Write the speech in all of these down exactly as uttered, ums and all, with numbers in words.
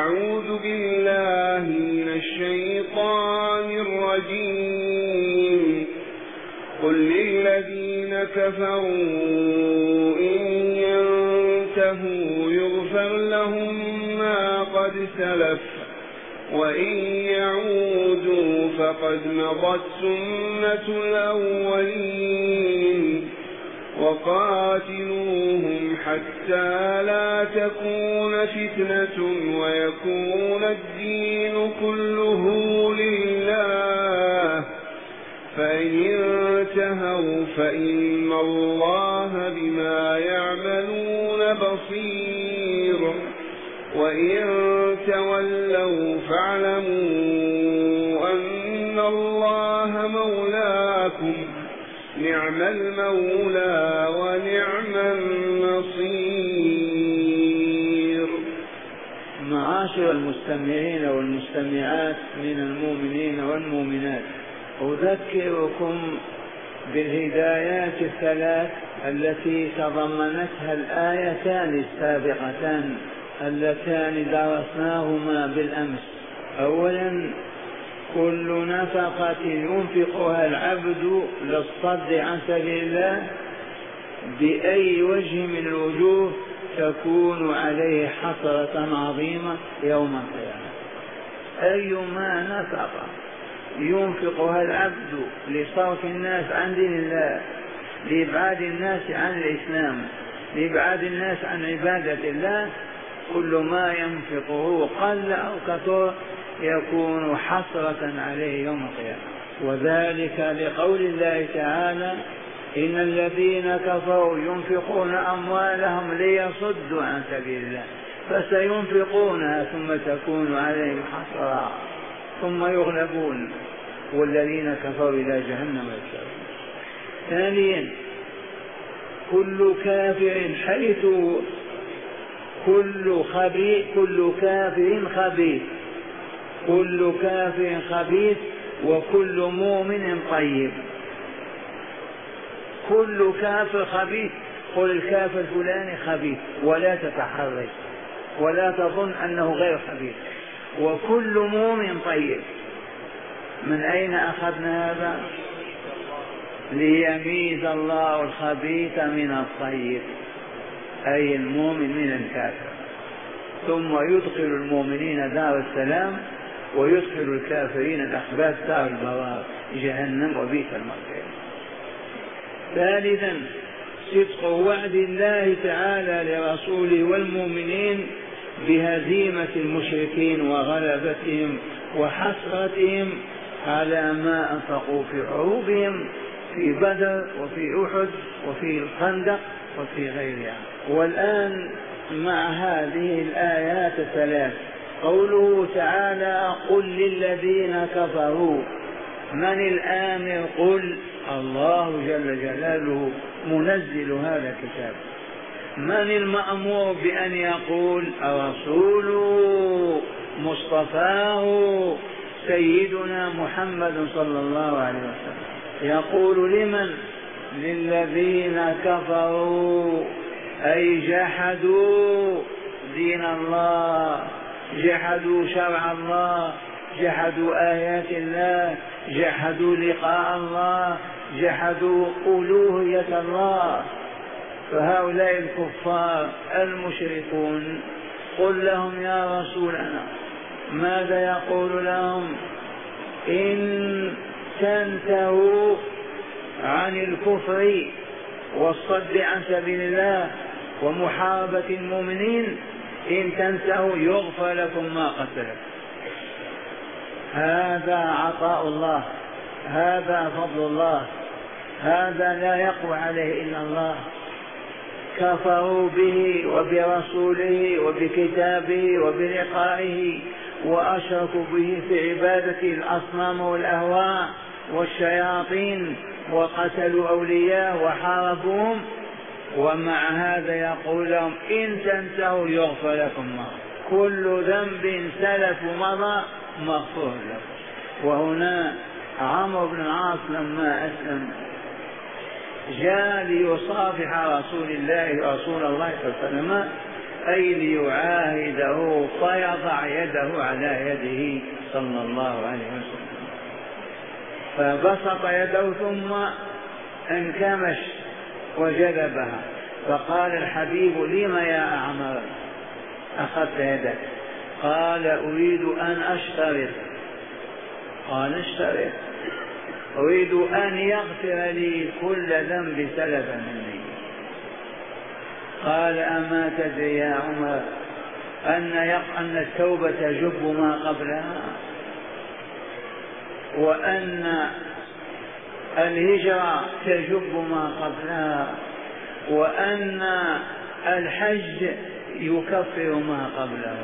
أعوذ بالله من الشيطان الرجيم قل للذين كفروا إن ينتهوا يغفر لهم ما قد سلف وإن يعودوا فقد مضت سنة الأولين وقاتلوهم حتى لا تكون فتنة ويكون الدين كله لله فإن انتهوا فإن الله بما يعملون بصير وإن تولوا فاعلموا أن الله مولاكم نعم المولى ونعم النصير. معاشر المستمعين والمستمعات من المؤمنين والمؤمنات، أذكركم بالهدايات الثلاث التي تضمنتها الآيتان السابقتان اللتان درسناهما بالأمس. أولا، كل نفقة ينفقها العبد للصد عن سبيل الله بأي وجه من الوجوه تكون عليه حسرة عظيمة يوم القيامة. أيما نفقة ينفقها العبد لصرف الناس عن دين الله، لإبعاد الناس عن الإسلام، لإبعاد الناس عن عبادة الله، كل ما ينفقه قل أو كثر يكون حسرة عليه يوم القيامة. وذلك لقول الله تعالى إن الذين كفروا ينفقون أموالهم ليصدوا عن سبيل الله فسينفقونها ثم تكون عليهم حسرة ثم يغلبون والذين كفروا إلى جهنم يحشرون. ثانيا، كل كافر حيث كل خبيث كل كافر خبيث كل كافر خبيث وكل مؤمن طيب. كل كافر خبيث، قل الكافر الفلاني خبيث ولا تتحرج ولا تظن أنه غير خبيث. وكل مؤمن طيب، من أين أخذنا هذا؟ ليميز الله الخبيث من الطيب، أي المؤمن من الكافر، ثم يدخل المؤمنين دار السلام ويدخل الكافرين الأخباث دار البوار جهنم وبئس المصير. ثالثا، صدق وعد الله تعالى لرسوله والمؤمنين بهزيمة المشركين وغلبتهم وحسرتهم على ما أنفقوا في حروبهم في بدر وفي أحد وفي الخندق وفي غيرها. والآن مع هذه الآيات الثلاث قوله تعالى قل للذين كفروا، من الآمر؟ قل الله جل جلاله منزل هذا الكتاب. من المأمور بأن يقول؟ الرسول مصطفاه سيدنا محمد صلى الله عليه وسلم. يقول لمن؟ للذين كفروا، أي جحدوا دين الله، جحدوا شرع الله، جحدوا آيات الله، جحدوا لقاء الله، جحدوا ألوهية الله. فهؤلاء الكفار المشركون قل لهم يا رسولنا، ماذا يقول لهم؟ إن تنتهوا عن الكفر والصد عن سبيل الله ومحاربة المؤمنين، إن تنتهوا يغفر لكم ما قد سلف. هذا عطاء الله، هذا فضل الله، هذا لا يقوى عليه إلا الله. كفروا به وبرسوله وبكتابه وبلقائه وأشركوا به في عبادة الأصنام والأهواء والشياطين وقتلوا أولياء وحاربوهم، ومع هذا يقول لهم إن تنتهوا يغفر لكم ما كل ذنب سلف مضى مغفور لكم. وهنا عمرو بن العاص لما أسلم جاء ليصافح رسول الله رسول الله صلى الله عليه وسلم، أي ليعاهده فيضع يده على يده صلى الله عليه وسلم. فبسط يده ثم انكمش وجذبها، فقال الحبيب: لم يا أعمر أخذت يدك؟ قال: أريد أن أشترط. قال: اشترط. أريد أن يغفر لي كل ذنب سلف مني. قال: أما تدري يا عمر أن أن التوبة تجب ما قبلها، وأن الهجرة تجب ما قبلها، وأن الحج يكفر ما قبله؟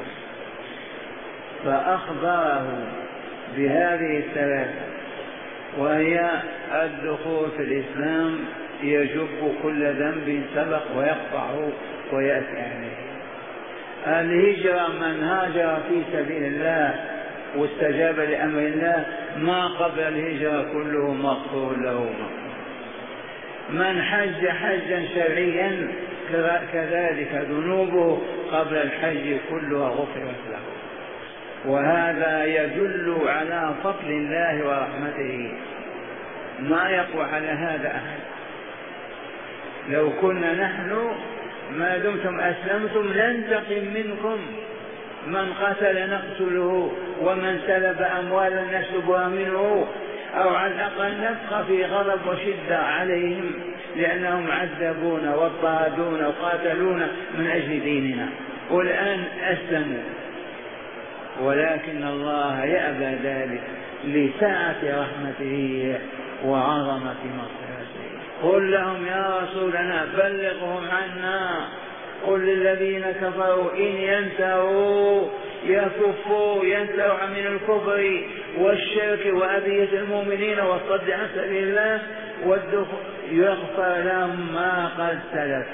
فأخبره بهذه الثلاثة، وهي الدخول في الإسلام يجب كل ذنب سبق ويقطعه ويأتي عليه. الهجرة من هاجر في سبيل الله واستجاب لأمر الله ما قبل الهجرة كله مغفور له. من حج حجا شرعيا كذلك ذنوبه قبل الحج كلها غفرت له. وهذا يدل على فضل الله ورحمته، ما يقوى على هذا أحد. لو كنا نحن ما دمتم أسلمتم ننتقم منكم، من قتل نقتله، ومن سلب أموالا نسلبها منه، أو على الأقل نبقى في غضب وشدة عليهم لأنهم عذبونا واضطهدونا وقاتلونا من أجل ديننا، والآن أسلموا. ولكن الله يأبى ذلك لسعة رحمته وعظمة مغفرته. قل لهم يا رسولنا بلغهم عنا، قل للذين كفروا إن ينتهوا يكفوا ينتهوا من الكفر والشرك وأذية المؤمنين والصد عن سبيل الله يغفر لهم ما قد سلف،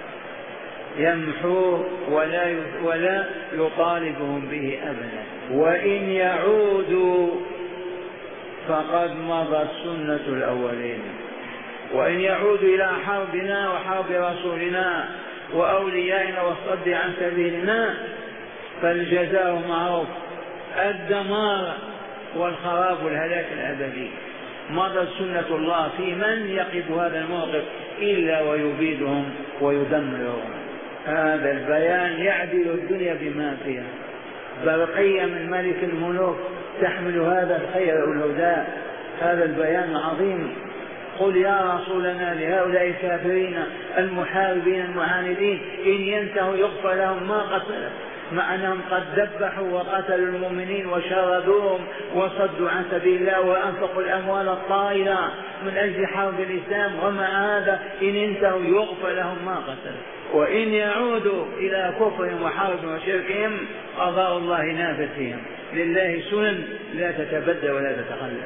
يمحو ولا ولا يطالبهم به أبدا. وإن يعودوا فقد مضت سنة الأولين. وإن يعودوا إلى حربنا وحرب رسولنا وأوليائنا والصد عن سبيلنا فالجزاء معروف، الدمار والخراب والهلاك الأبدي. مضت سنة الله في من يقف هذا الموقف إلا ويبيدهم ويدمرهم. هذا البيان يعدل الدنيا بما فيها. برقية من ملك الملوك تحمل هذا الخير والهدى. هذا البيان عظيم. قل يا رسولنا لهؤلاء الكافرين المحاربين المعاندين إن ينتهوا يغفر لهم ما قتلوا، مع أنهم قد ذبحوا وقتلوا المؤمنين وشردوهم وصدوا عن سبيل الله وأنفقوا الأموال الطائلة من أجل حرب الإسلام، ومع هذا إن انتهوا يغفر لهم ما قتلوا. وإن يعودوا إلى كفرهم وحربهم وشركهم قضاء الله نافذ فيهم. لله سنن لا تتبدل ولا تتخلف.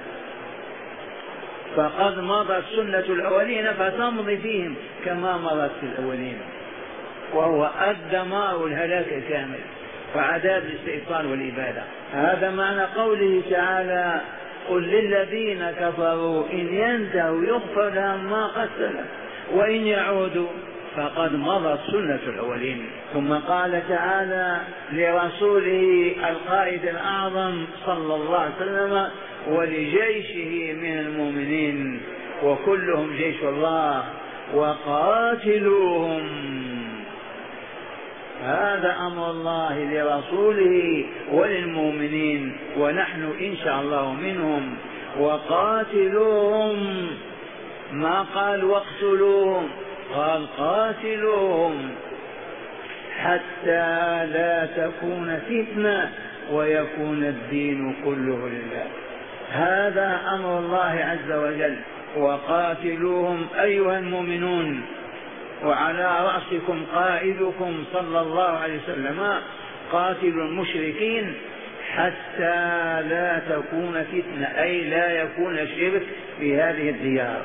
فقد مضت سنة الأولين فتمضي فيهم كما مضت في الأولين، وهو الدمار والهلاك الكامل وعذاب الاستئصال والإبادة. هذا معنى قوله تعالى قل للذين كفروا إن ينتهوا يغفر لهم ما قد سلف وإن يعودوا فقد مضت سنة الأولين. ثم قال تعالى لرسوله القائد الأعظم صلى الله عليه وسلم ولجيشه من المؤمنين وكلهم جيش الله وقاتلوهم. هذا أمر الله لرسوله وللمؤمنين ونحن إن شاء الله منهم. وقاتلوهم، ما قال واقتلوهم، قال قاتلوهم حتى لا تكون فتنة ويكون الدين كله لله. هذا أمر الله عز وجل. وقاتلوهم أيها المؤمنون، وعلى رأسكم قائدكم صلى الله عليه وسلم، قاتلوا المشركين حتى لا تكون فتنة، أي لا يكون الشرك في هذه الديار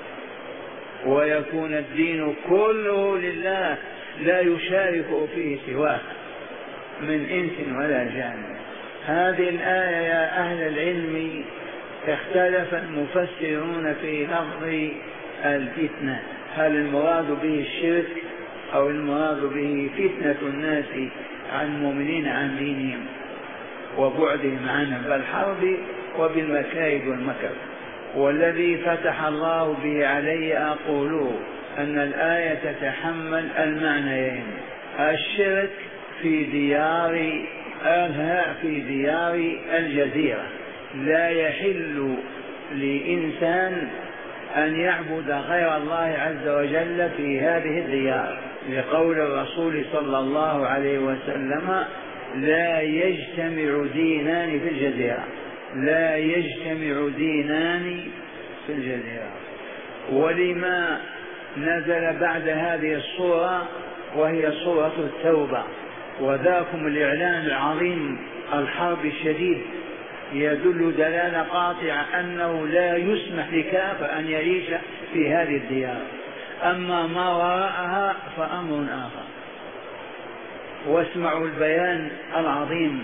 ويكون الدين كله لله لا يشارك فيه سواه من إنس ولا جان. هذه الآية يا أهل العلم اختلف المفسرون في لفظ الفتنة، هل المراد به الشرك أو المراد به فتنة الناس عن المؤمنين عن دينهم وبعدهم عنهم بالحرب وبالمكائد والمكر. والذي فتح الله به علي أقول أن الآية تتحمل المعنيين: الشرك في ديار أهلها في ديار الجزيرة، لا يحل لإنسان أن يعبد غير الله عز وجل في هذه الديار، لقول الرسول صلى الله عليه وسلم: لا يجتمع دينان في الجزيرة، لا يجتمع دينان في الجزيرة. ولما نزل بعد هذه الصورة وهي صورة التوبة، وذاكم الإعلان العظيم الحرب الشديد يدل دلالة قاطعة أنه لا يسمح لكافر أن يعيش في هذه الديار، أما ما وراءها فأمر آخر. واسمعوا البيان العظيم: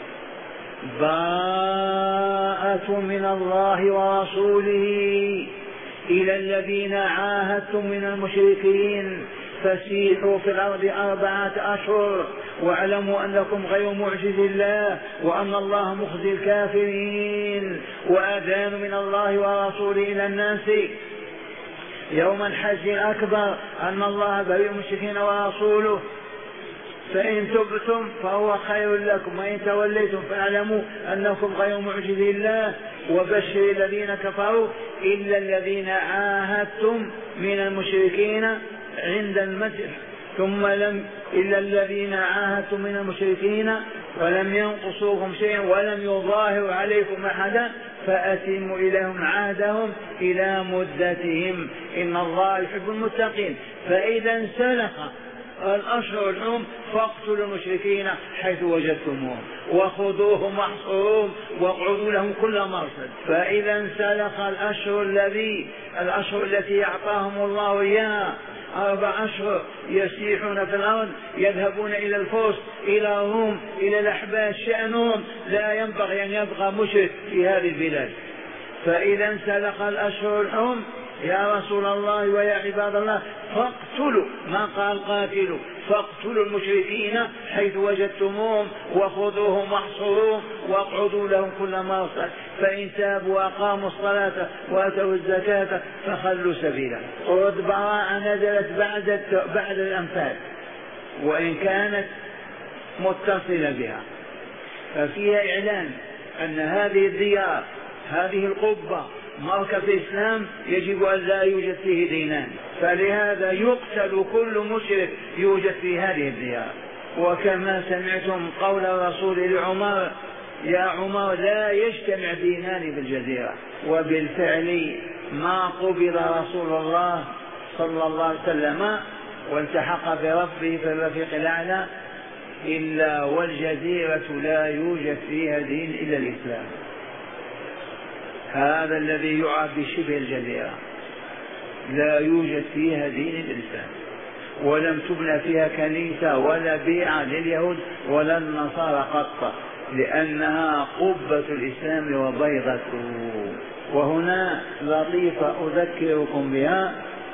براءة من الله ورسوله إلى الذين عاهدتم من المشركين فسيحوا في الأرض أربعة أشهر واعلموا أنكم غير معجز الله وأن الله مخزي الكافرين. وأذان من الله ورسوله إلى الناس يوم الحج الأكبر أن الله بريء المشركين ورسوله، فإن تبتم فهو خير لكم وإن توليتم فاعلموا أنكم غير معجز الله. وبشر الذين كفروا إلا الذين عاهدتم من المشركين عند المسجد ثم لم إلا الذين عاهدتم من المشركين ولم ينقصوكم شيئا ولم يظاهروا عليكم أحدا فأتموا إليهم عهدهم إلى مدتهم إن الله يحب المتقين. فإذا انسلخ الأشهر الحرم فاقتلوا المشركين حيث وجدتموهم وخذوهم واحصروهم واقعدوا لهم كل مرصد. فإذا انسلخ الأشهر الذي الأشهر التي أعطاهم الله إياها أربع أشهر يسيحون في الأرض، يذهبون إلى الفرس إلى الروم إلى الأحباش، شأنهم لا ينبغي أن يبقى مشرك في هذه البلاد. فإذا انسلخ الأشهر الحرم يا رسول الله ويا عباد الله فاقتلوا، ما قال قاتلوا، فاقتلوا المشركين حيث وجدتموهم وخذوهم واحصروهم واقعدوا لهم كل مرصد، فإن تابوا وأقاموا الصلاة وآتوا الزكاة فخلوا سبيلا. سورة براءة نزلت بعد بعد الأنفال وإن كانت متصلة بها، ففيها إعلان أن هذه الديار هذه القبة مركز الإسلام يجب أن لا يوجد فيه دينان، فلهذا يقتل كل مشرك يوجد في هذه الديار. وكما سمعتم قول الرسول لعمر: يا عمر لا يجتمع دينان في الجزيرة. وبالفعل ما قبل رسول الله صلى الله عليه وسلم والتحق بربه في الرفيق الأعلى إلا والجزيرة لا يوجد فيها دين إلا الإسلام، هذا الذي يعرف بشبه الجزيرة، لا يوجد فيها دين الإسلام، ولم تبنى فيها كنيسة ولا بيعة لليهود ولا النصارى قط، لأنها قبة الإسلام وبيضته. وهنا لطيفة أذكركم بها: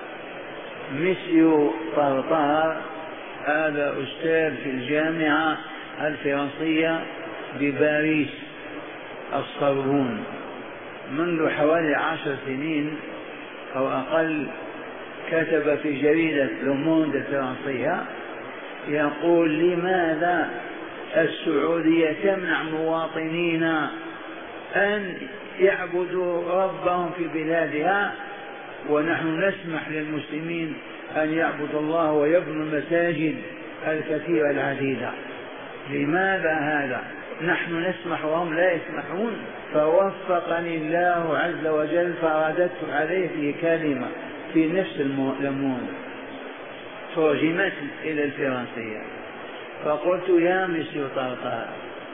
مسيو طرطار هذا أستاذ في الجامعة الفرنسية بباريس الصربون، منذ حوالي عشر سنين أو أقل كتب في جريدة لوموند الفرنسية يقول: لماذا السعودية تمنع مواطنينا أن يعبدوا ربهم في بلادها ونحن نسمح للمسلمين أن يعبدوا الله ويبنوا المساجد الكثيرة العديدة؟ لماذا هذا؟ نحن نسمح وهم لا يسمحون. فوفقني الله عز وجل فرددت عليه في كلمة في نفس اللمون ترجمت إلى الفرنسية، فقلت: يا مسيو طرطار،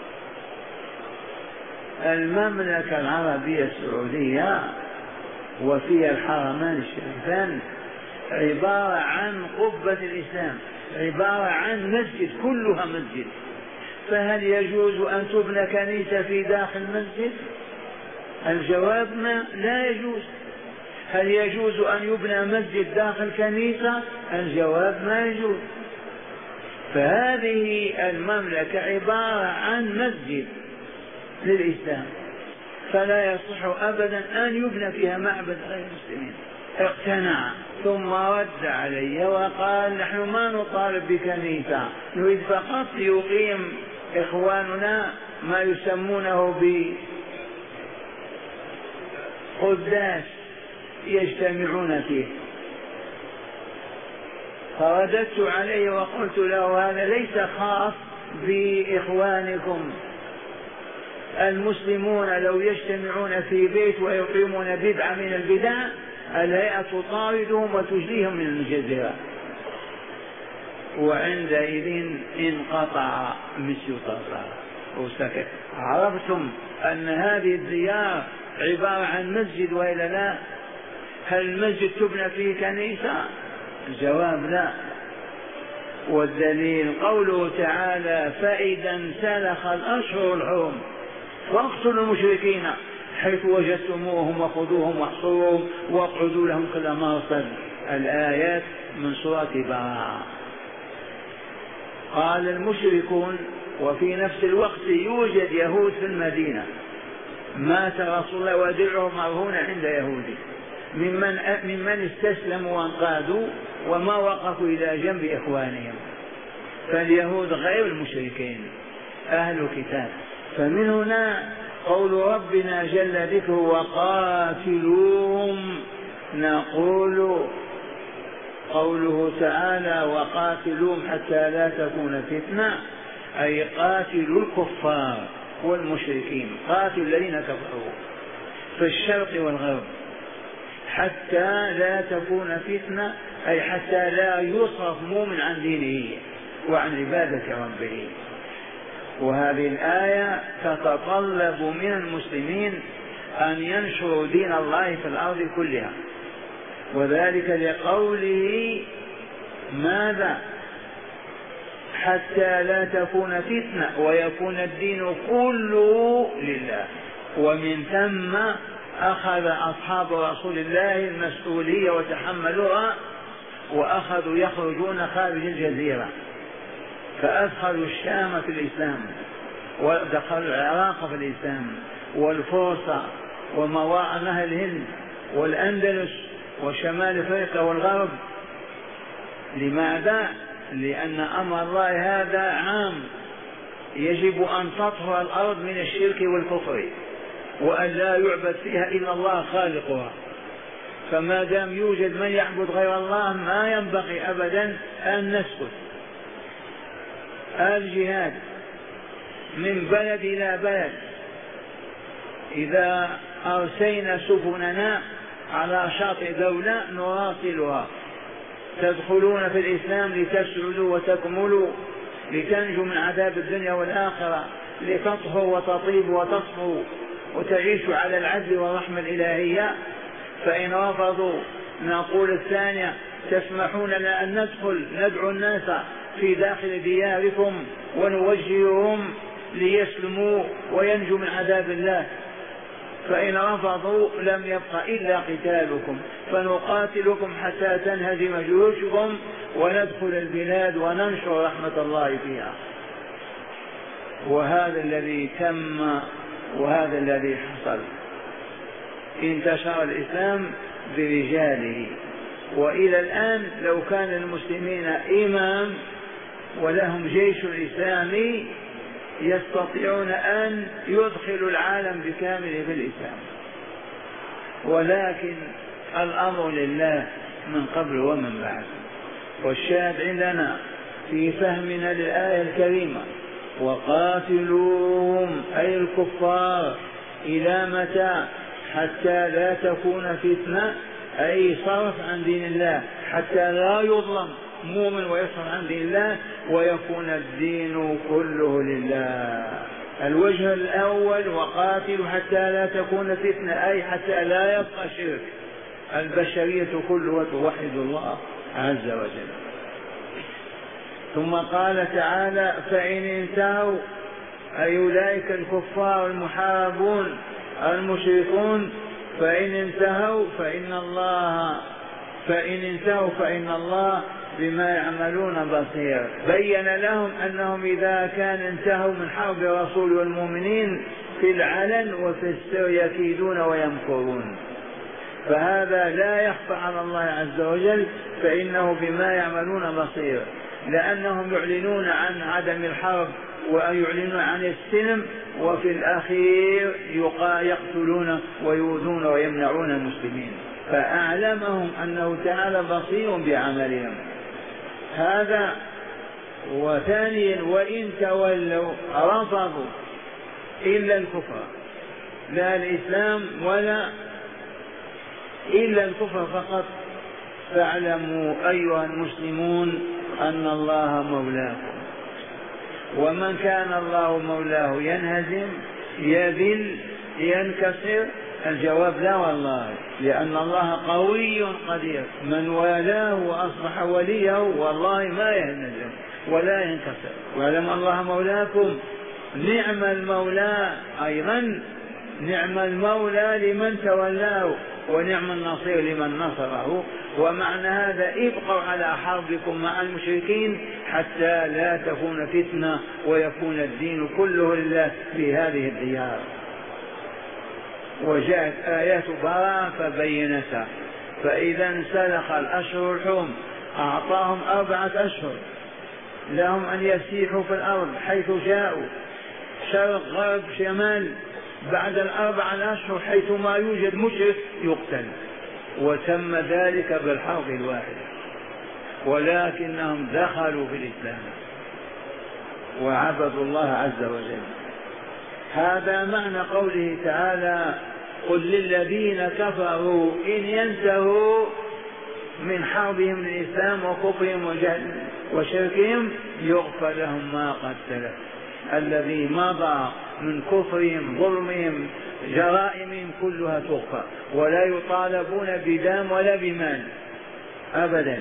المملكة العربية السعودية وفيها الحرمان الشريفان عبارة عن قبة الإسلام، عبارة عن مسجد كلها مسجد، فهل يجوز أن تبنى كنيسة في داخل المسجد؟ الجواب ما لا يجوز. هل يجوز أن يبنى مسجد داخل كنيسة؟ الجواب ما يجوز. فهذه المملكة عبارة عن مسجد للإسلام، فلا يصح أبدا أن يبنى فيها معبد غير المسلمين. اقتنع ثم رد علي وقال نحن ما نطالب بكنيسة، نريد فقط يقيم إخواننا ما يسمونه بقداس يجتمعون فيه. فرددت عليه وقلت له هذا ليس خاص بإخوانكم، المسلمون لو يجتمعون في بيت ويقيمون بدعة من البدع الهيئة تطاردهم وتجليهم من الجزيرة. وعندئذ انقطع مسيو طرطار وسكت. عرفتم أن هذه الديار عبارة عن مسجد وإلا لا؟ هل المسجد تبنى فيه كنيسة؟ الجواب لا. والدليل قوله تعالى فإذا انسلخ الأشهر الحرم فاقتلوا المشركين حيث وجدتموهم وخذوهم واحصروهم واقعدوا لهم كل مرصد. الآيات من سورة براءة. قال المشركون وفي نفس الوقت يوجد يهود في المدينة، مات رسول الله ودرعه مرهون عند يهودي ممن ممن استسلموا وانقادوا وما وقفوا إلى جنب إخوانهم. فاليهود غير المشركين أهل كتاب. فمن هنا قول ربنا جل ذكره وقاتلوهم. نقول قوله تعالى وقاتلوهم حتى لا تكون فتنة، أي قاتلوا الكفار والمشركين، قاتلوا الذين كفروا في الشرق والغرب حتى لا تكون فتنة، أي حتى لا يصرف مؤمن عن دينه وعن عبادة ربه. وهذه الآية تتطلب من المسلمين أن ينشروا دين الله في الأرض كلها، وذلك لقوله ماذا؟ حتى لا تكون فتنة ويكون الدين كله لله. ومن ثم أخذ أصحاب رسول الله المسؤولية وتحملوها وأخذوا يخرجون خارج الجزيرة، فأدخلوا الشام في الإسلام ودخلوا العراق في الإسلام والفرس ومواء نهر الهند والأندلس وشمال أفريقيا والغرب. لماذا؟ لأن أمر الله هذا عام، يجب أن تطهر الأرض من الشرك والكفر وأن لا يعبد فيها إلا الله خالقها. فما دام يوجد من يعبد غير الله ما ينبغي أبدا أن نسكت. الجهاد من بلد إلى بلد، إذا أرسينا سفننا على شاطئ دولة نواصلها، تدخلون في الإسلام لتسعدوا وتكملوا لتنجوا من عذاب الدنيا والآخرة، لتطهوا وتطيبوا وتصفوا وتعيشوا على العدل والرحمة الإلهية. فإن رفضوا نقول الثانية تسمحون لنا أن ندخل ندعو الناس في داخل دياركم ونوجههم ليسلموا وينجوا من عذاب الله. فإن رفضوا لم يبق إلا قتالكم، فنقاتلكم حتى تنهزم جيوشكم وندخل البلاد وننشر رحمة الله فيها. وهذا الذي تم وهذا الذي حصل. انتشر الإسلام برجاله، وإلى الآن لو كان المسلمين إمام ولهم جيش إسلامي يستطيعون أن يدخلوا العالم بكامله في الإسلام، ولكن الأمر لله من قبل ومن بعد. والشاهد عندنا في فهمنا للآية الكريمة وقاتلوهم أي الكفار إلى متى؟ حتى لا تكون فتنة، أي صرف عن دين الله، حتى لا يظلم مؤمن ويصرف عن دين الله ويكون الدين كله لله. الوجه الأول وقاتلوا حتى لا تكون فتنة، أي حتى لا يبقى شرك، البشرية كلها توحد الله عز وجل. ثم قال تعالى فإن انتهوا أي أولئك الكفار المحاربون المشركون، فإن انتهوا فإن الله فإن انتهوا فإن الله بما يعملون بصير. بين لهم أنهم إذا كان انتهوا من حرب الرسول والمؤمنين في العلن وفي السر يكيدون ويمكرون، فهذا لا يخفى على الله عز وجل، فإنه بما يعملون بصير، لأنهم يعلنون عن عدم الحرب ويعلنون عن السلم، وفي الأخير يقتلون ويؤذون ويمنعون المسلمين، فأعلمهم أنه تعالى بصير بعملهم. هذا. وثانيا وإن تولوا رفضوا إلا الكفر، لا الإسلام ولا إلا الكفر فقط، فاعلموا أيها المسلمون أن الله مولاكم، ومن كان الله مولاه ينهزم يذل ينكسر؟ الجواب لا والله، لأن الله قوي قدير، من والاه وأصبح وليه والله ما ينهزم ولا ينكسر. واعلم الله مولاكم، نعم المولى أيضا، نعم المولى لمن تولاه، ونعم النصير لمن نصره. ومعنى هذا ابقوا على حربكم مع المشركين حتى لا تكون فتنة ويكون الدين كله لله في هذه الديار. وجاءت آيات براءة فبينتها. فإذا انسلخ الأشهر الحرم أعطاهم أربعة أشهر لهم أن يسيحوا في الأرض حيث جاءوا، شرق غرب شمال، بعد الأربع الأشهر حيث ما يوجد مشرك يقتل، وتم ذلك بالحرب الواحدة، ولكنهم دخلوا في الإسلام وعبدوا الله عز وجل. هذا معنى قوله تعالى: قل للذين كفروا إن ينتهوا من حربهم للإسلام وكفرهم وجهل وشركهم يغفر لهم ما قد سلف. الذي مضى من كفرهم ظلمهم جرائمهم كلها تغفر، ولا يطالبون بدم ولا بمال أبدا.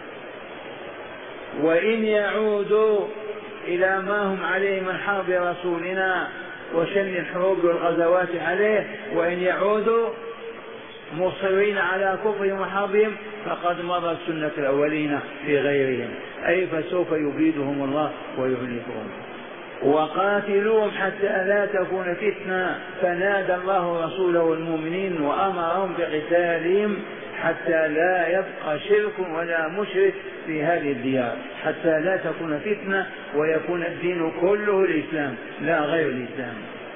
وإن يعودوا إلى ما هم عليه من حرب رسولنا وشن الحروب والغزوات عليه، وإن يعودوا مصرين على كفرهم وحربهم فقد مضت سنة الأولين في غيرهم، أي فسوف يبيدهم الله ويهلكهم. وقاتلوهم حتى لا تكون فتنة، فنادى الله رسوله والمؤمنين وأمرهم بقتالهم حتى لا يبقى شرك ولا مشرك في هذه الديار، حتى لا تكون فتنة ويكون الدين كله الإسلام لا غير الإسلام.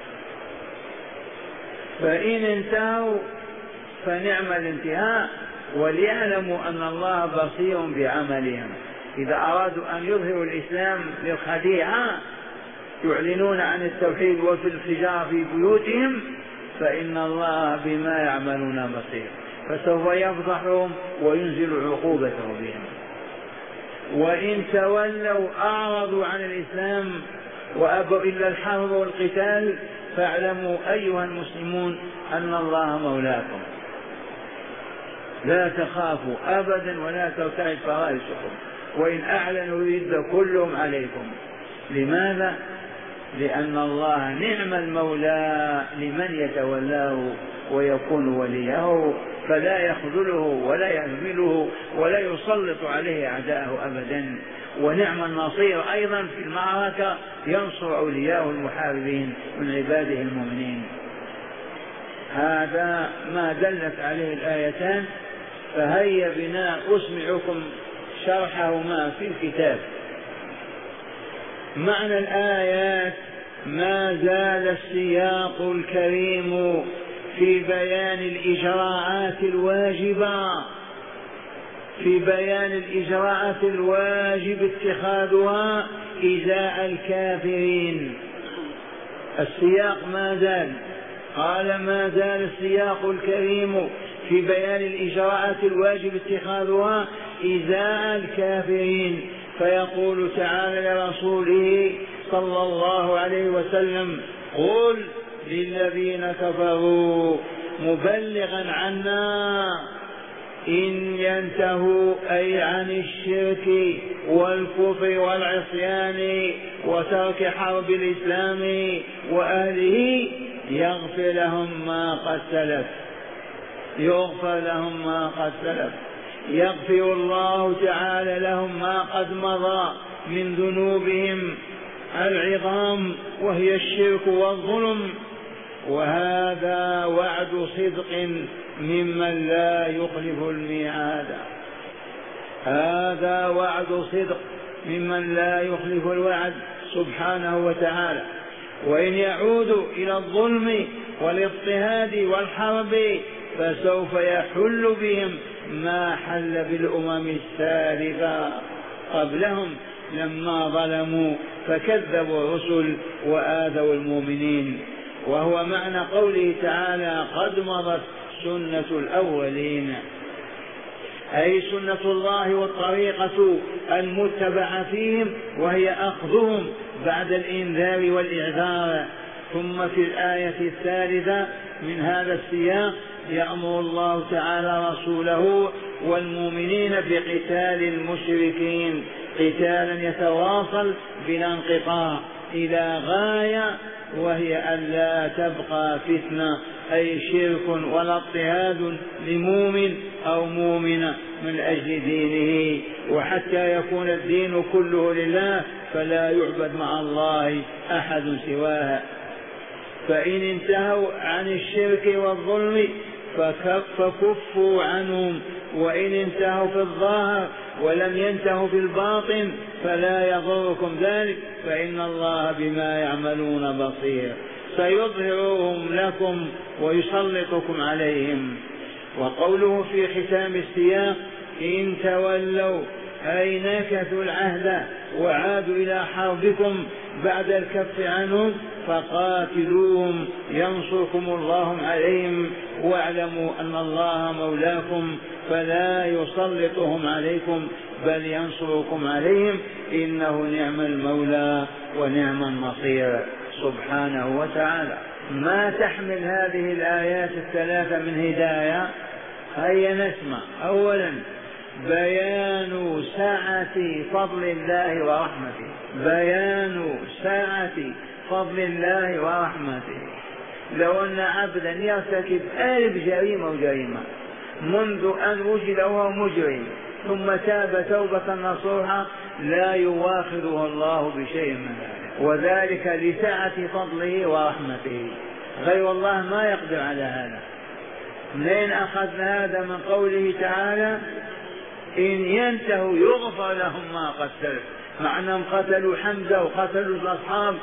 فإن انتهوا فنعم الانتهاء، وليعلموا أن الله بصير بعملهم. إذا أرادوا أن يظهروا الإسلام للخديعة يعلنون عن التوحيد وفي الفجار في بيوتهم، فإن الله بما يعملون بصير، فسوف يفضحهم وينزل عقوبته بهم. وإن تولوا أعرضوا عن الإسلام وأبوا إلا الحرب والقتال فاعلموا أيها المسلمون أن الله مولاكم، لا تخافوا أبدا ولا ترتعد فرائسكم، وإن أعلنوا الرد كلهم عليكم. لماذا؟ لأن الله نعم المولى لمن يتولاه ويكون وليه، فلا يخذله ولا يهمله ولا يسلط عليه أعداءه أبدا. ونعم النصير أيضا في المعركة ينصر أولياءه المحاربين من عباده المؤمنين. هذا ما دلت عليه الآيتان، فهيا بنا أسمعكم شرحهما في الكتاب. معنى الآيات: ما زال السياق الكريم في بيان الإجراءات الواجبة في بيان الإجراءات الواجب اتخاذها إزاء الكافرين. السياق ما زال، قال ما زال السياق الكريم في بيان الإجراءات الواجب اتخاذها إزاء الكافرين، فيقول تعالى لرسوله صلى الله عليه وسلم: قل للذين كفروا مبلغا عنا إن ينتهوا، أي عن الشرك والكفر والعصيان وترك حرب الإسلام وأهله، يغفر لهم ما قد سلف يغفر لهم ما قد سلف يغفر الله تعالى لهم ما قد مضى من ذنوبهم العظام وهي الشرك والظلم، وهذا وعد صدق ممن لا يخلف الميعاد. هذا وعد صدق ممن لا يخلف الوعد سبحانه وتعالى. وإن يعودوا إلى الظلم والاضطهاد والحرب فسوف يحل بهم ما حل بالأمم السالفة قبلهم لما ظلموا فكذبوا الرسل وآذوا المؤمنين. وهو معنى قوله تعالى قد مضت سنة الأولين، أي سنة الله والطريقة المتبعة فيهم، وهي أخذهم بعد الإنذار والإعذار. ثم في الآية الثالثة من هذا السياق يأمر الله تعالى رسوله والمؤمنين بقتال المشركين قتالا يتواصل بلا انقطاع إلى غاية، وهي أن لا تبقى فتنة أي شرك ولا اضطهاد لمؤمن أو مؤمنة من أجل دينه، وحتى يكون الدين كله لله فلا يعبد مع الله أحد سواها. فإن انتهوا عن الشرك والظلم فكفوا عنهم، وإن انتهوا في الظاهر ولم ينتهوا في الباطن فلا يضركم ذلك، فإن الله بما يعملون بصير. سيظهرهم لكم ويسلطكم عليهم. وقوله في ختام السياق إن تولوا أي نكثوا العهد وعادوا إلى حربكم بعد الكف عنهم فقاتلوهم ينصركم الله عليهم، واعلموا أن الله مولاكم فلا يسلطهم عليكم بل ينصركم عليهم، إنه نعم المولى ونعم النصير سبحانه وتعالى. ما تحمل هذه الآيات الثلاثة من هداية؟ هيا نسمع. أولا بيان سعة فضل الله ورحمته، بيان سعة فضل الله ورحمته. لو أن عبدا يرتكب ألف جريمة وجريمة منذ أن وجد وهو مجرم ثم تاب توبة نصوحا لا يواخذه الله بشيء من ذلك، وذلك لسعة فضله ورحمته. غير الله ما يقدر على هذا. منين أخذنا هذا؟ من قوله تعالى إن ينتهوا يغفر لهم ما قد سلف، مع أنهم قتلوا حمزة وقتلوا الأصحاب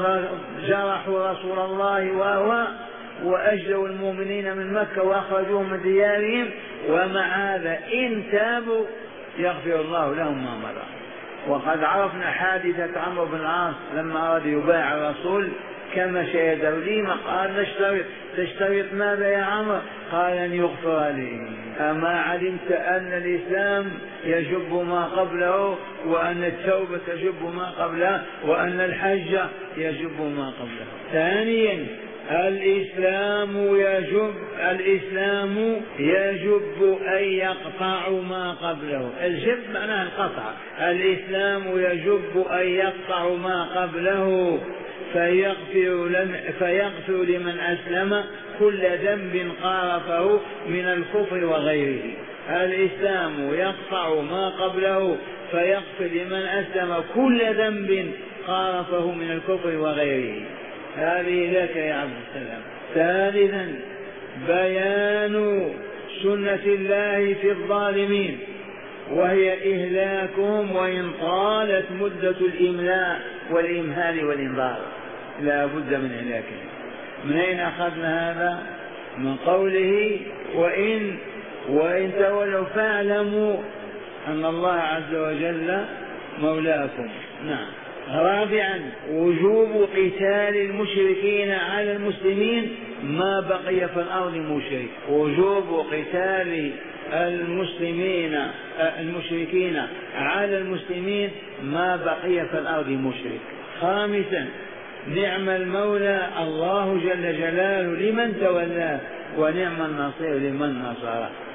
وجرحوا رسول الله وهو وأجلوا المؤمنين من مكة وأخرجوهم من ديارهم، ومع هذا إن تابوا يغفر الله لهم ما مضى. وقد عرفنا حادثة عمرو بن العاص لما أراد يبايع الرسول كما شهد لي قال نشترط. تشترط ماذا يا عمرو؟ قال أن يغفر لي. أما علمت أن الإسلام يجب ما قبله، وأن التوبة تجب ما قبله، وأن الحج يجب ما قبله. ثانيا الإسلام يجب الإسلام يجب أن يقطع ما قبله. الجب معناه القطع. الإسلام يجب أن يقطع ما قبله فيغفر, فيغفر لمن أسلم كل ذنب قارفه من الكفر وغيره. الإسلام يقطع ما قبله فيغفر لمن أسلم كل ذنب قارفه من الكفر وغيره. هذه لك يا عبد السلام. ثالثا بيان سنة الله في الظالمين، وهي إهلاكهم وإن طالت مدة الإملاء والإمهال والإنذار لا بد من إهلاكهم. من أين أخذنا هذا؟ من قوله وإن وإن تولوا فاعلموا أن الله عز وجل مولاكم. نعم. رابعا وجوب قتال المشركين على المسلمين ما بقي في الأرض مشرك. وجوب قتال المسلمين المشركين على المسلمين ما بقي في الأرض مشرك. خامسا نعم المولى الله جل جلاله لمن تولاه، ونعم النصير لمن نصره.